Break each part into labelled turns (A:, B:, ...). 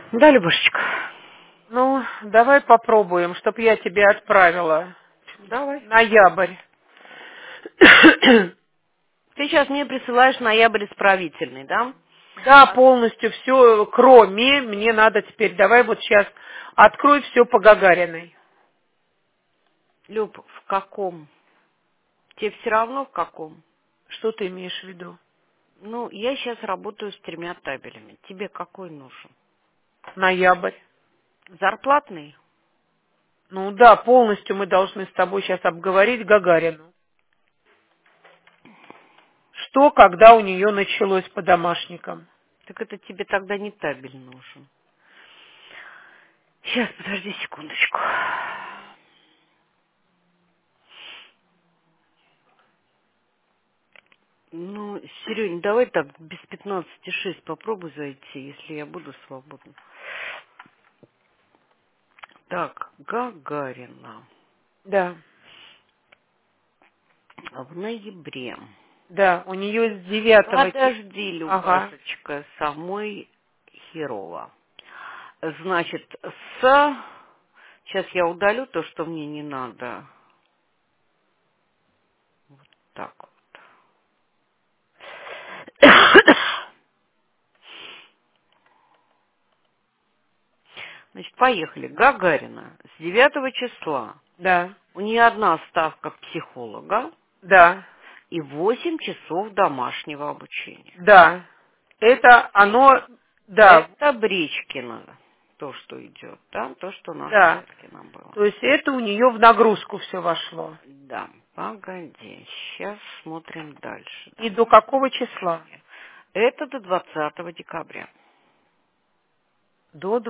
A: Да, Любушечка.
B: Ну, давай попробуем, чтоб я тебе отправила.
A: Давай.
B: Ноябрь.
A: Ты сейчас мне присылаешь ноябрь исправительный, да?
B: Да, полностью все, кроме, мне надо теперь, давай вот сейчас открой все по Гагариной.
A: Люб, в каком? Тебе все равно в каком?
B: Что ты имеешь в виду?
A: Ну, я сейчас работаю с 3 табелями. Тебе какой нужен?
B: Ноябрь.
A: Зарплатный?
B: Ну да, полностью мы должны с тобой сейчас обговорить Гагарину. Что, когда у нее началось по домашникам?
A: Так это тебе тогда не табель нужен. Сейчас, подожди секундочку. Ну, Серёнь, давай так без 15:06 попробуй зайти, если я буду свободна. Так, Гагарина.
B: Да,
A: В ноябре.
B: да, у нее с 9.
A: Подожди,
B: Ага.
A: Любашечка, самой херово. Значит, с... Сейчас я удалю то, что мне не надо. Так вот. Значит, поехали. Гагарина с 9 числа.
B: Да,
A: У нее одна ставка психолога
B: да,
A: и 8 часов домашнего обучения.
B: да. Это оно, да,
A: Это Бричкина, то, что идет, да, то, что на
B: да.
A: сайте нам было.
B: То есть это у нее в нагрузку все вошло.
A: Да, погоди, сейчас смотрим дальше.
B: И до какого числа?
A: Это до 20 декабря.
B: До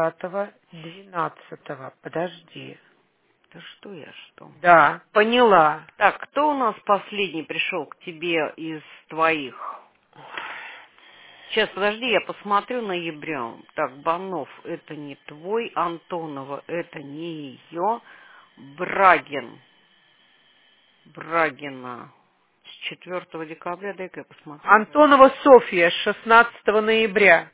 B: 20-12. Подожди.
A: Да что я, что?
B: Да, поняла.
A: Так, кто у нас последний пришел к тебе из твоих? Сейчас, подожди, я посмотрю ноября. Так, Банов, это не твой. Антонова, это не ее. Брагин. Брагина. С 4 декабря, дай-ка я посмотрю.
B: Антонова Софья с 16 ноября,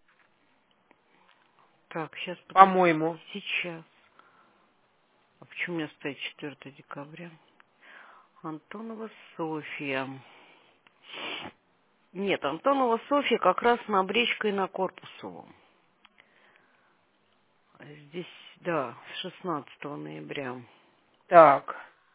A: Так, сейчас, подожди.
B: по-моему.
A: Сейчас. А почему у меня стоит 4 декабря? Антонова Софья. Нет, Антонова Софья как раз на Бречко и на Корпусовом. Здесь, да, с 16 ноября.
B: Так.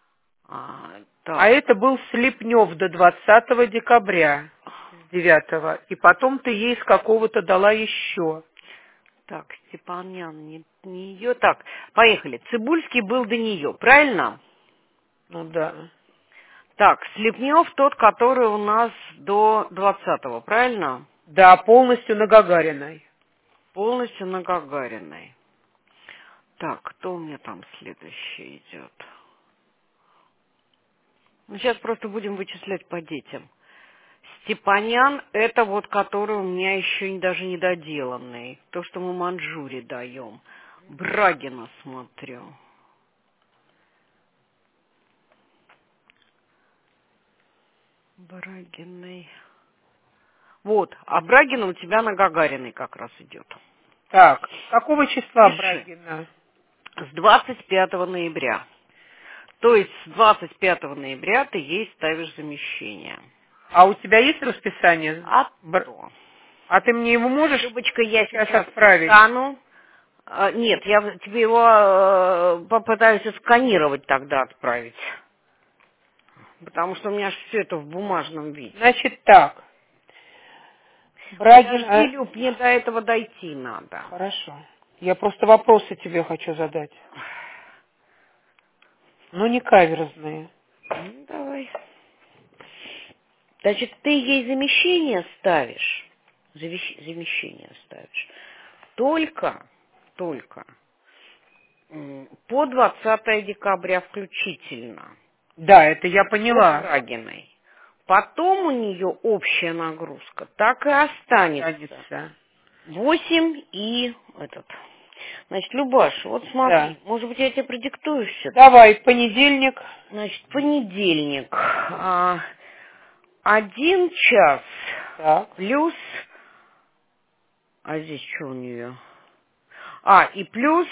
B: А
A: Так,
B: это был Слепнев до 20 декабря с 9. И потом ты ей с какого-то дала еще.
A: так, Степанян, не ее. Так, поехали. Цибульский был до нее, правильно?
B: Ну да.
A: Так, Слепнев тот, который у нас до 20-го, правильно?
B: Да, полностью на Гагариной.
A: Полностью на Гагариной. Так, кто у меня там следующий идет? Ну, сейчас просто будем вычислять по детям. Степанян, это вот который у меня еще даже недоделанный. То, что мы Манжуре даем. Брагина смотрю. Брагиной. Вот, а Брагина у тебя на Гагариной как раз идет.
B: Так, какого числа
A: Пиши.
B: Брагина?
A: С 25 ноября. То есть с 25 ноября ты ей ставишь замещение.
B: А у тебя есть расписание?
A: А то.
B: А ты мне его можешь
A: Любочка, я
B: сейчас
A: сейчас
B: отправить?
A: стану. Нет, я тебе его попытаюсь сканировать тогда отправить. Потому что у меня же все это в бумажном виде.
B: Значит так.
A: Подожди,
B: Брагина...
A: Люб, мне до этого дойти надо.
B: Хорошо. Я просто вопросы тебе хочу задать. Ну, не каверзные.
A: Ну, давай. Значит, ты ей замещение ставишь. Замещение ставишь. Только по 20 декабря включительно.
B: Да, это я
A: По
B: поняла.
A: Брагиной. Потом у нее общая нагрузка так и останется.
B: Останется.
A: 8 и этот. Значит, Любаша, вот
B: Да.
A: смотри, может быть, я тебе продиктую все.
B: Давай, понедельник.
A: Значит, понедельник. 1 час
B: Так.
A: плюс... А здесь что у нее? И плюс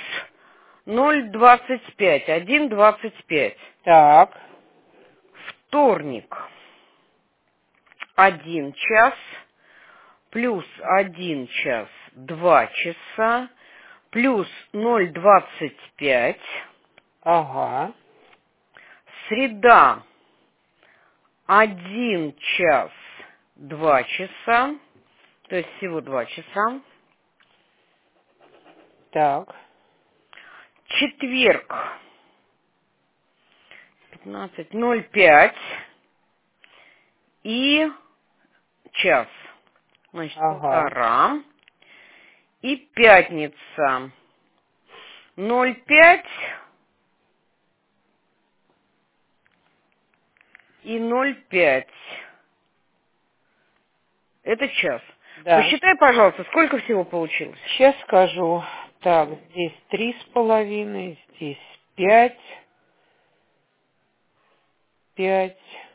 A: 0,25, 1,25.
B: Так.
A: Вторник, 1 час, плюс 1 час, 2 часа, плюс 0,25.
B: Ага.
A: Среда, 1 час, 2 часа, то есть всего 2 часа.
B: Так.
A: Четверг, 15:05 и час, значит,
B: Ага.
A: 1,5. И пятница, 0,5 и 0,5. Это час.
B: Да.
A: Посчитай, пожалуйста, сколько всего получилось?
B: Сейчас скажу. Так, здесь 3,5, здесь 5, 5,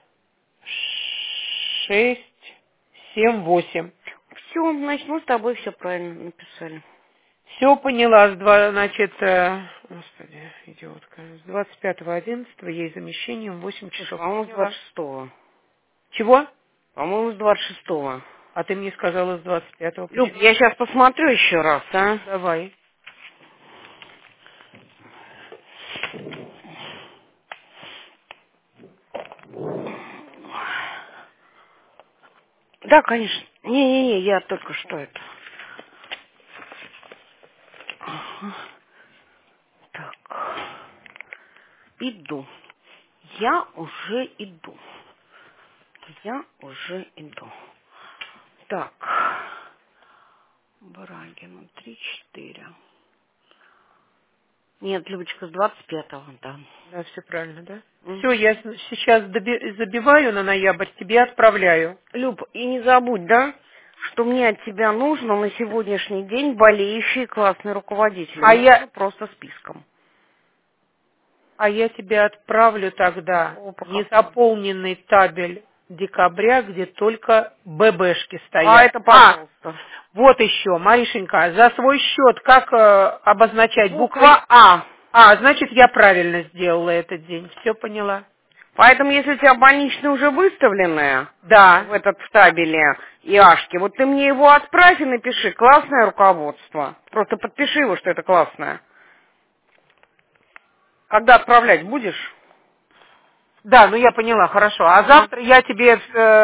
B: 6, 7, 8.
A: Все, значит, мы с тобой все правильно написали.
B: Все поняла, значит, господи, идиотка, с 25.11 ей замещением 8 часов.
A: По-моему, с
B: Поняла.
A: 26-го.
B: Чего?
A: По-моему, с 26-го.
B: А ты мне сказала с 25-го.
A: Люб, я сейчас посмотрю еще раз, а?
B: Давай.
A: Да, конечно. Не-не-не, я только что это. Ага. Так. Иду. Я уже иду. Я уже иду. Так. Брагина, 3-4. Нет, Любочка, с 25-го, да.
B: Да, все правильно, да?
A: Мгм.
B: Все, я сейчас забиваю на ноябрь, тебе отправляю.
A: Люб, и не забудь, да, что мне от тебя нужно на сегодняшний день болеющие классные руководители. Можно просто списком.
B: А я тебе отправлю тогда
A: О, по какому?
B: незаполненный табель декабря, где только ББшки стоят.
A: Это пожалуйста.
B: Вот еще, Маришенька, за свой счет как обозначать буквой
A: Буква А.
B: Значит, я правильно сделала этот день. Все поняла?
A: Поэтому, если у тебя больничные уже выставлены
B: Да.
A: в табеле и Ашки, вот ты мне его отправь и напиши «классное руководство». Просто подпиши его, что это классное. Когда отправлять будешь?
B: Да, ну я поняла, хорошо. А завтра я тебе...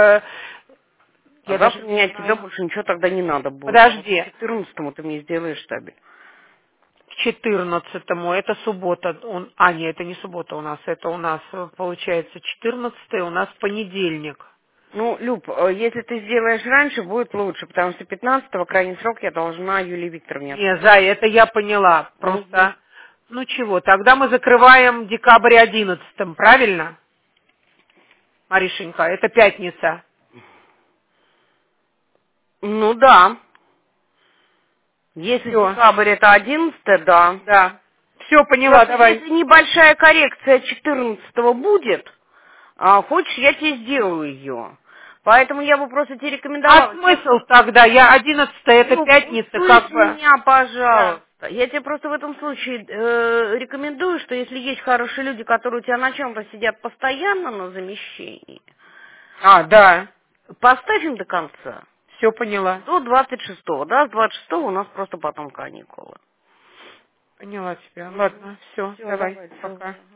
A: А завтра мне от тебя больше ничего тогда не надо будет.
B: Подожди.
A: К 14-му ты мне сделаешь табель.
B: К 14-му, это суббота. Нет, это не суббота у нас, это у нас, получается, 14-й, у нас понедельник.
A: Ну, Люб, если ты сделаешь раньше, будет лучше, потому что 15-го крайний срок я должна Юлии Викторовне.
B: Не, Зай, это я поняла. Просто, ну чего, тогда мы закрываем декабрь 11-м, правильно? Маришенька, это пятница.
A: Ну да. Если
B: Всё.
A: декабрь это 11-е, да.
B: Да. Все, поняла,
A: Просто
B: давай.
A: если небольшая коррекция 14-го будет, хочешь, я тебе сделаю ее. Поэтому я бы просто тебе рекомендовала.
B: А смысл тогда? Я 11-е, это
A: Ну,
B: пятница,
A: услышь
B: как бы.
A: меня, пожалуйста. Да. Я тебе просто в этом случае рекомендую, что если есть хорошие люди, которые у тебя на чем-то сидят постоянно на замещении,
B: Да.
A: поставь им до конца.
B: Все поняла.
A: До 26-го, да, с 26-го у нас просто потом каникулы.
B: Поняла тебя. Ладно, все, давай,
A: давай,
B: пока.
A: всё.